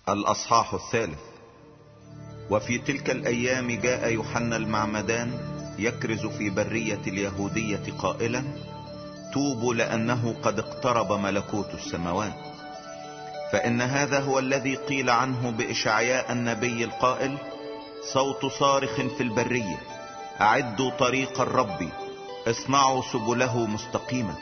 الأصحاح 3. وفي تلك الأيام جاء يوحنا المعمدان يكرز في برية اليهودية قائلا: توبوا لأنه قد اقترب ملكوت السماوات. فإن هذا هو الذي قيل عنه بإشعياء النبي القائل: صوت صارخ في البرية، أعدوا طريق الرب، اصنعوا سبله مستقيمة.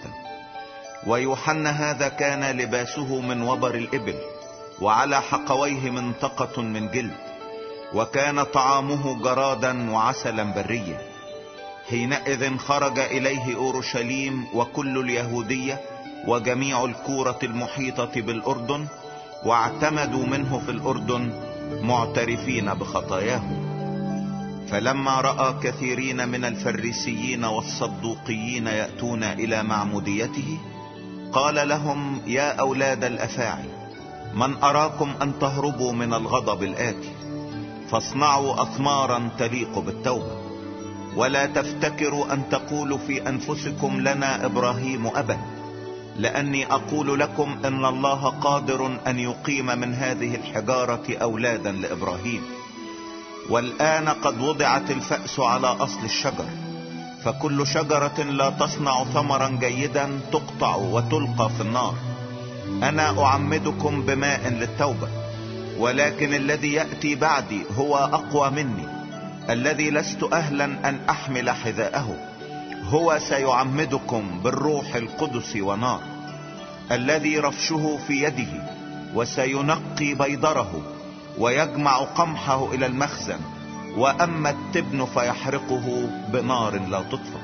ويوحنا هذا كان لباسه من وبر الإبل، وعلى حقويه منطقة من جلد، وكان طعامه جرادا وعسلا بريا. حينئذ خرج إليه أورشليم وكل اليهودية وجميع الكورة المحيطة بالأردن، واعتمدوا منه في الأردن معترفين بخطاياهم. فلما رأى كثيرين من الفريسيين والصدوقيين يأتون إلى معموديته، قال لهم: يا أولاد الأفاعي، من أراكم أن تهربوا من الغضب الآتي، فاصنعوا أثمارا تليق بالتوبة، ولا تفتكروا أن تقولوا في أنفسكم: لنا إبراهيم أبا، لأني أقول لكم إن الله قادر أن يقيم من هذه الحجارة أولادا لإبراهيم. والآن قد وضعت الفأس على أصل الشجر، فكل شجرة لا تصنع ثمرا جيدا تقطع وتلقى في النار. أنا أعمدكم بماء للتوبة، ولكن الذي يأتي بعدي هو أقوى مني، الذي لست أهلا أن أحمل حذاءه. هو سيعمدكم بالروح القدس ونار، الذي رفشه في يده، وسينقي بيضره ويجمع قمحه إلى المخزن، وأما التبن فيحرقه بنار لا تطفأ.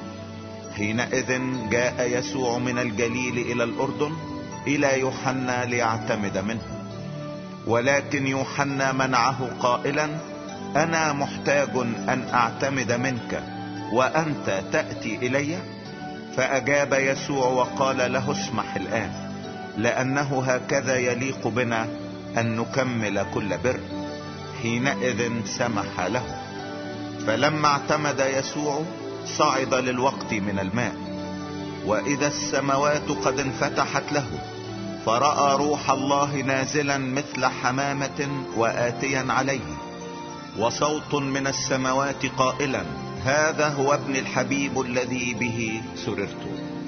حينئذ جاء يسوع من الجليل إلى الأردن إلى يوحنا ليعتمد منه. ولكن يوحنا منعه قائلا: أنا محتاج أن أعتمد منك وأنت تأتي إلي؟ فأجاب يسوع وقال له: اسمح الآن، لأنه هكذا يليق بنا أن نكمل كل بر. حينئذ سمح له. فلما اعتمد يسوع صعد للوقت من الماء، وإذا السماوات قد انفتحت له، فرأى روح الله نازلا مثل حمامة وآتيا عليه، وصوت من السماوات قائلا: هذا هو ابن الحبيب الذي به سررت.